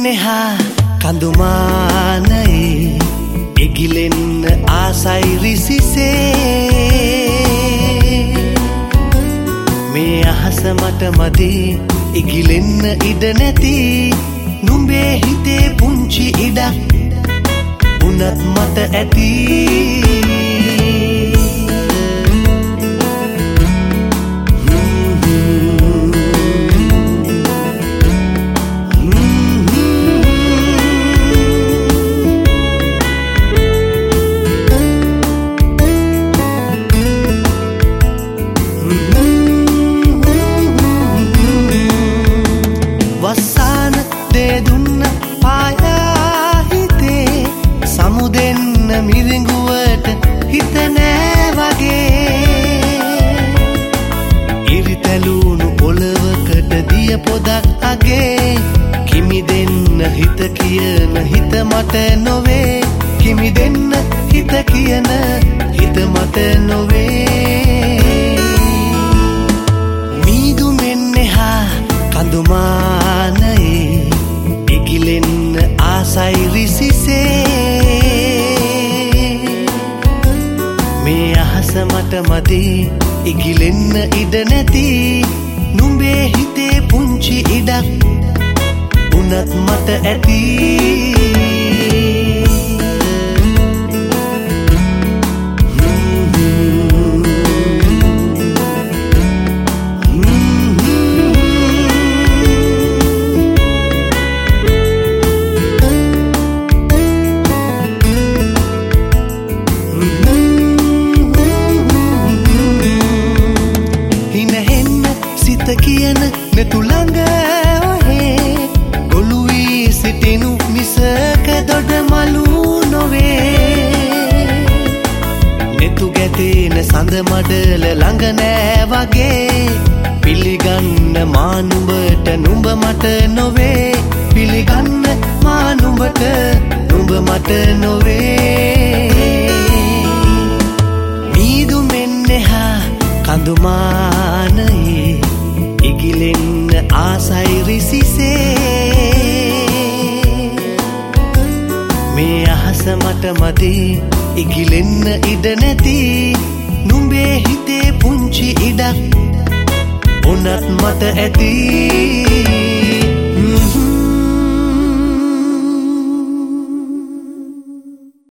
මෙන්නෙහා කඳුමානයේ එගිලෙන්න ආසයි රිසිසේ මේ අහස මට මදි ඉගිලෙන්න ඉඩ නැති නුඹේ හිතේ පුංචි ඉඩක් උනත් මට ඇති වස්සාන දේ දුන්න පායා හිතේ සමුදෙන්න මිරිඟුවට හිත නෑ වගේ ඉරිතැලුණු පොළවකට දිය පොදක් අගේ කිමි දෙන්න හිත කියන හිත මට නොවේ කිමි දෙන්න හිත කියන හිත මට නොවේ මීදු මෙන්නෙහා කඳුමානයේ එගිලෙන්න ආසයි රිසිසේ මේ අහස මට මදි ඉගිලෙන්න ඉඩ නැති නුඹේ හිතේ පුංචි ඉඩක් උනත් මට ඇති කියන නැතු ළඟ ඔහේ ගොළු වී සිටිනු මිසක දොඩ මලු නොවේ නැතු ගැටෙන සඳ මඩල ළඟ නෑ වගේ පිළිගන්න මා නුඹට නුඹ මට නොවේ පිළිගන්න මා නුඹට නුඹ මට නොවේ මීදු මෙන්නෙහා කඳුමානයේ ඉගිලෙන්න ආසයි රිසිසේ මේ අහස මට මදි ඉගිලෙන්න ඉඩ නැති නුඹේ හිතේ පුංචි ඉඩක් උනත් මට ඇති